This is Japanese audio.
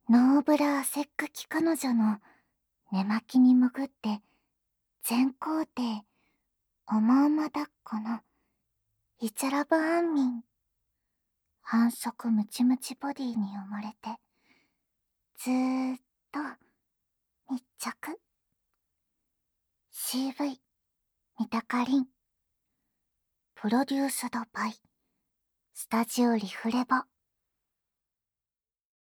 ノーブラーセック期彼女の寝巻きに潜って全工程おまおま抱っこのイチャラブアンミン。繁殖ムチムチボディに埋もれてずーっと密着。 CV 三鷹凛。プロデュースドバイスタジオリフレボ。